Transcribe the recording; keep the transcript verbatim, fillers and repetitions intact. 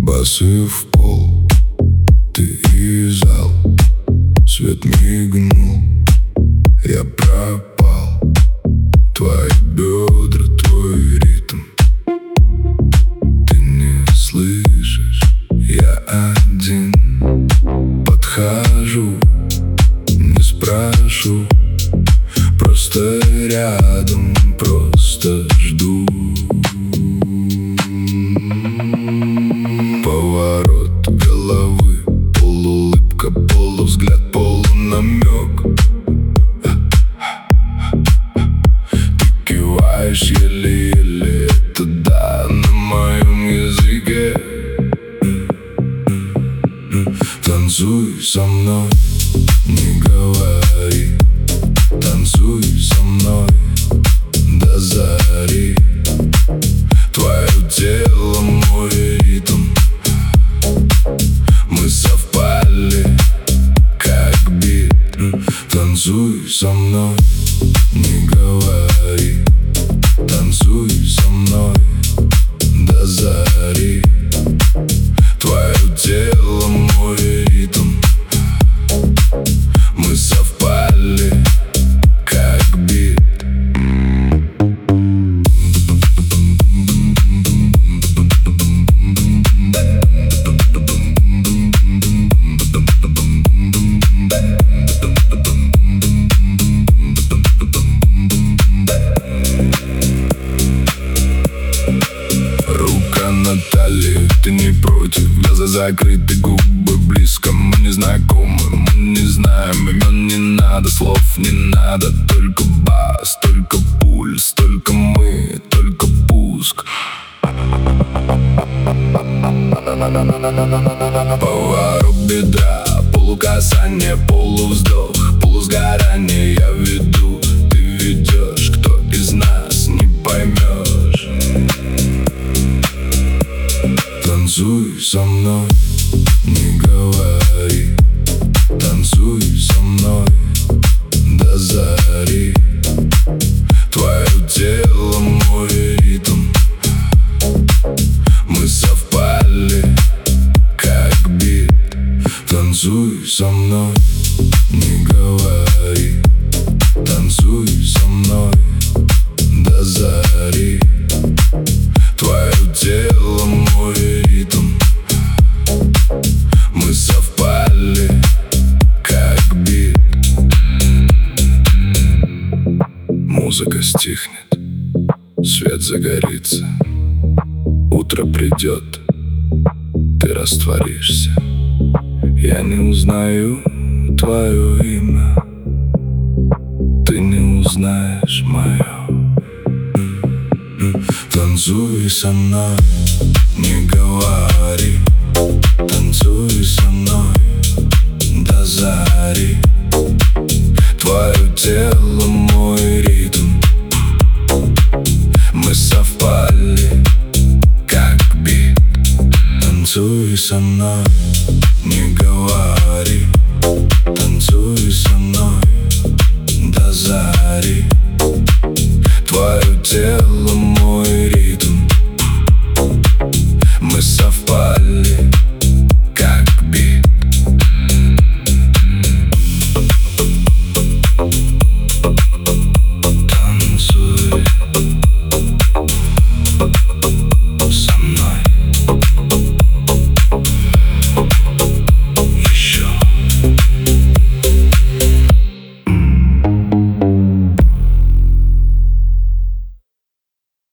Басы в пол, ты и зал. Свет мигнул, я пропал. Твои бедра, твой ритм. Ты не слышишь, я один. Подхожу, не спрошу, просто рядом, просто жду. Поворот головы, полуулыбка, полувзгляд, полунамек. Ты киваешь еле-еле, это да, на моем языке. Танцуй со мной, не говори. Танцуй со мной до зари. Твое тело, мой ритм. Мы совпали, как бит. Танцуй со мной, не говори. Танцуй со мной до зари. Твое тело, мой ритм. Мы совпали, как бит. Рука на талии, ты не против. Глаза закрыты, губы близко. Мы не знакомы, мы не знаем имен. Не надо слов, не надо. Только бас, только пульс, только мы, только пуск. Поворот бедра, полукасание, полувздох, полусгорание. Я веду, ты ведешь, кто из нас не поймешь. Танцуй со мной, не говори. Танцуй со мной до зари. Твое тело, мой ритм. Мы совпали, как бит. Танцуй со мной, не говори. Танцуй со мной до зари. Твое тело, мой ритм. Мы совпали, как бит. Музыка стихнет, свет загорится. Утро придет, ты растворишься. Я не узнаю твое имя, ты не узнаешь мое. Танцуй со мной, не говори. Танцуй со мной до зари. Твое тело, мой ритм. Мы совпали, как бит. Танцуй со мной.